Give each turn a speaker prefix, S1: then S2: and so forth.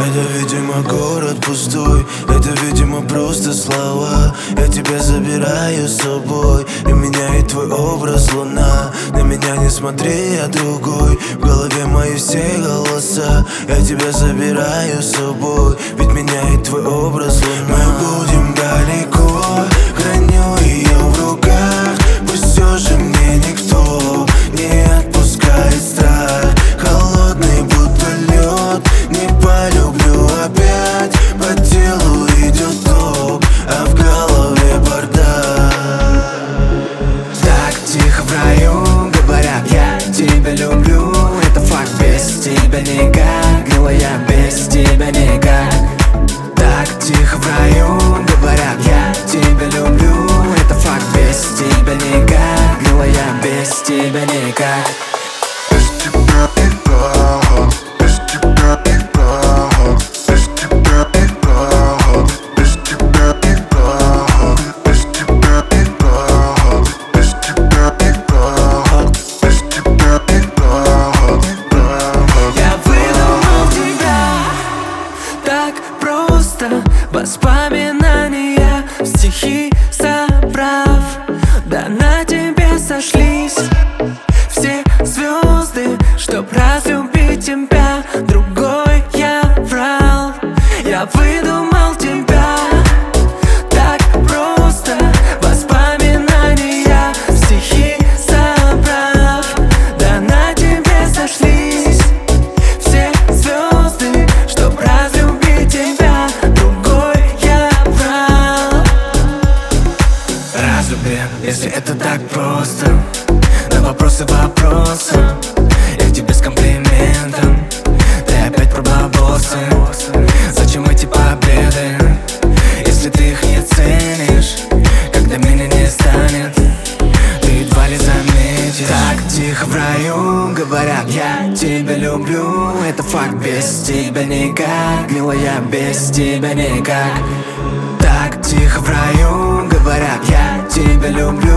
S1: Это, видимо, город пустой, это, видимо, просто слова. Я тебя забираю с собой, и меняет твой образ луна. На меня не смотри, я другой, в голове мои все голоса. Я тебя забираю с собой, ведь меняет твой образ луна. Мы будем далеко, храню ее в руках. Пусть все же мне никто не отпускает страх. Холодный будто лед, не полюблю опять. По телу идет ток, а в голове бардак.
S2: Так тихо в раю говорят, я тебя люблю. Это факт, без тебя никак, милая, без тебя никак. Так тихо в раю говорят, я тебя люблю. Это факт, без тебя никак, милая, без тебя никак.
S3: Без тебя никак, без тебя никак, без тебя никак, без тебя никак, без тебя никак, без тебя никак, без тебя никак.
S2: Я выдумал тебя так просто, воспоминания в стихи собрав. Да на тебе сошлись все звезды, чтоб разлюбить тебя. Другой я врал, я выдумал тебя так просто, воспоминания в стихи собрав. Да на тебе сошлись все звезды, чтоб разлюбить тебя. Другой я врал. Разлюби, если это так просто. На вопросы вопросом, я к тебе с комплиментом. Ты опять про бабосы. Зачем эти победы, если ты их не ценишь? Когда меня не станет, ты едва ли заметишь. Так тихо в раю говорят, я тебя люблю. Это факт, без тебя никак, милая, без тебя никак. Так тихо в раю говорят, я тебя люблю.